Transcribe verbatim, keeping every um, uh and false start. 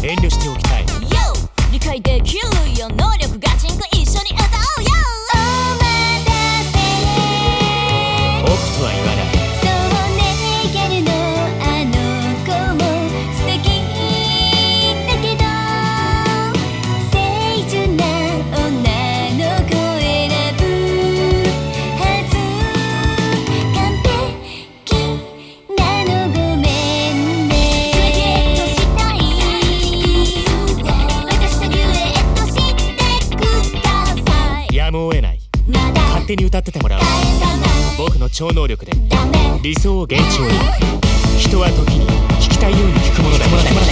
遠慮しておきたい。 Yo 理解できるよ能力ガチンコ一緒に歌おうよ。お待たせオフとは言わない。 そうねギャルのあの子も素敵だけど清純な女の子選ぶはず。完璧なのごめんね。デュエットしたい私とデュエットしてください。 やむを得ない。 まだ勝手に歌っててもらおう。 返さない僕の超能力でダメ理想を幻聴に。人は時に聞きたいように聞くものだ。